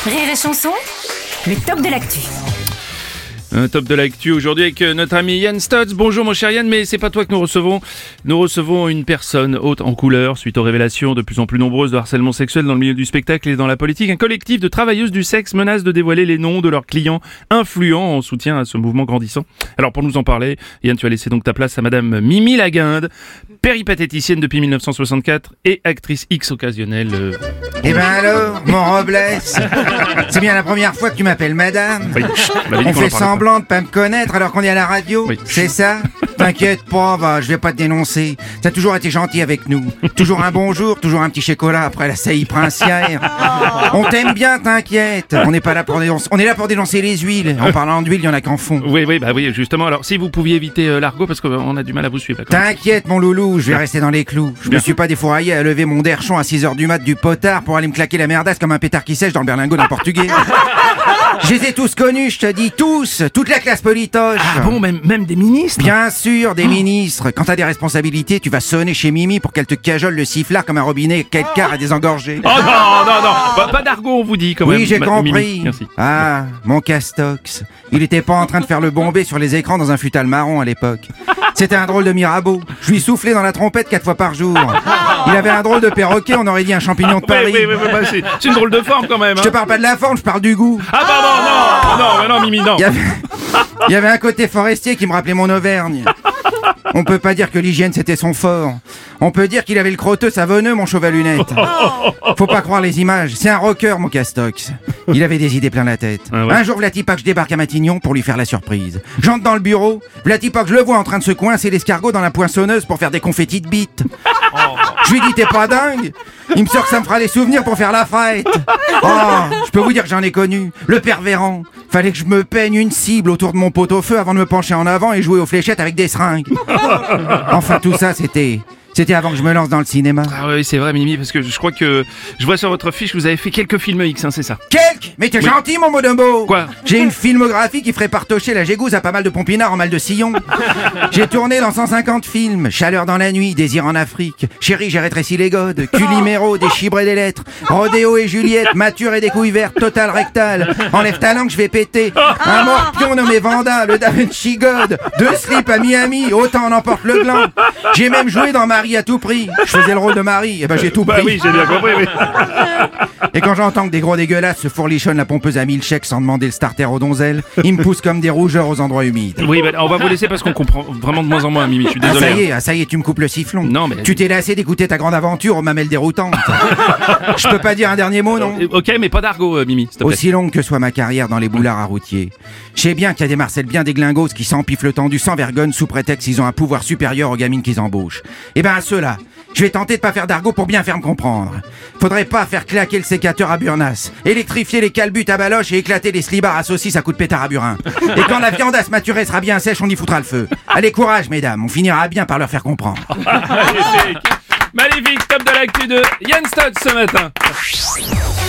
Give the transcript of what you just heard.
Rire et chanson, le top de l'actu. Un top de l'actu aujourd'hui avec notre ami Yann Stutz. Bonjour mon cher Yann, mais c'est pas toi que nous recevons. Nous recevons une personne haute en couleur suite aux révélations de plus en plus nombreuses de harcèlement sexuel dans le milieu du spectacle et dans la politique. Un collectif de travailleuses du sexe menace de dévoiler les noms de leurs clients influents en soutien à ce mouvement grandissant. Alors pour nous en parler, Yann, tu as laissé donc ta place à madame Mimi Laguinde, péripatéticienne depuis 1964 et actrice X occasionnelle. Eh ben alors, mon Robles, c'est bien la première fois que tu m'appelles madame. Oui, On fait semblant de pas me connaître alors qu'on est à la radio, Oui. c'est ça? T'inquiète pas, je vais pas te dénoncer. T'as toujours été gentil avec nous. Toujours un bonjour, toujours un petit chocolat après la saillie princière. On t'aime bien, t'inquiète. On n'est pas là pour dénoncer. On est là pour dénoncer les huiles. En parlant d'huile, il y en a qu'en fond. Oui, justement. Alors, si vous pouviez éviter l'argot, parce qu'on a du mal à vous suivre. T'inquiète, mon loulou, je vais rester dans les clous. Je me suis pas défouraillé à lever mon derchon à 6h du mat du potard pour aller me claquer la merdasse comme un pétard qui sèche dans le berlingot d'un portugais. Je les ai tous connus, je te dis, tous. Toute la classe politoche. Ah bon, même des ministres? Bien sûr, des ministres. Quand t'as des responsabilités, tu vas sonner chez Mimi pour qu'elle te cajole le sifflard comme un robinet quart à désengorger. Oh non, pas d'argot on vous dit quand même. Oui, j'ai compris. Mimi, merci. Ah, mon Castox. Il était pas en train de faire le bombé sur les écrans dans un futal marron à l'époque. C'était un drôle de Mirabeau. Je lui soufflais dans la trompette 4 fois par jour. Il avait un drôle de perroquet, on aurait dit un champignon de Paris. Oui, c'est une drôle de forme quand même. Je te parle pas de la forme, je parle du goût. Ah pardon, non, Mimi, non. Il y avait un côté forestier qui me rappelait mon Auvergne. On peut pas dire que l'hygiène c'était son fort. On peut dire qu'il avait le crotteux savonneux, mon chauve à lunettes. Faut pas croire les images. C'est un rocker, mon Castox. Il avait des idées plein la tête. Ah ouais. Un jour, Vlatipak, je débarque à Matignon pour lui faire la surprise. J'entre dans le bureau. Vlatipak, je le vois en train de se coincer l'escargot dans la poinçonneuse pour faire des confettis de bites. Je lui dis, t'es pas dingue? Il me sort que ça me fera des souvenirs pour faire la fête. Oh, je peux vous dire que j'en ai connu. Le pervérant. Fallait que je me peigne une cible autour de mon pot-au-feu avant de me pencher en avant et jouer aux fléchettes avec des seringues. Enfin, tout ça, c'était avant que je me lance dans le cinéma. Ah oui, c'est vrai, Mimi, parce que je crois que je vois sur votre fiche que vous avez fait quelques films X, hein, c'est ça? Quelques? Mais t'es gentil, mon Modombo. Quoi? J'ai une filmographie qui ferait partocher la Gégouze à pas mal de pompinards en mal de sillon. J'ai tourné dans 150 films. Chaleur dans la nuit, Désir en Afrique, Chérie, j'ai rétréci les godes, Culimero, Des chibres et des lettres, Rodéo et Juliette, Mature et des couilles vertes, Total rectal, Enlève ta langue, je vais péter, Un morpion nommé Vanda, Le Da Vinci God, 2 slips à Miami, Autant en emporte le gland. J'ai même joué dans Marie à tout prix. Je faisais le rôle de Marie, et ben j'ai tout pris. Bah oui, j'ai bien compris, oui. Et quand j'entends que des gros dégueulasses se fourlichonnent la pompeuse à 1000 chèques sans demander le starter aux donzelles, ils me poussent comme des rougeurs aux endroits humides. Oui, bah, on va vous laisser parce qu'on comprend vraiment de moins en moins, Mimi, je suis désolé. Ça y est, tu me coupes le sifflon. Non, mais... Tu t'es lassé d'écouter ta grande aventure aux mamelles déroutantes. Je peux pas dire un dernier mot, non? Ok, mais pas d'argot, Mimi, s'il te plaît. Aussi longue que soit ma carrière dans les boulards à routier, je sais bien qu'il y a des Marcel bien des glingos qui s'empiflent le tendu sans vergogne sous prétexte qu'ils ont un pouvoir supérieur aux gamines qu'ils embauchent. Et ben à ceux-là, je vais tenter de pas faire d'argot pour bien faire me comprendre. Faudrait pas faire claquer le sécateur à Burnas, électrifier les calbutes à baloche et éclater les slibards à saucisses à coups de pétard à burin. Et quand la viande à se maturer sera bien sèche, on y foutra le feu. Allez, courage, mesdames, on finira bien par leur faire comprendre. Magnifique, top de l'actu de Yann Stutz ce matin.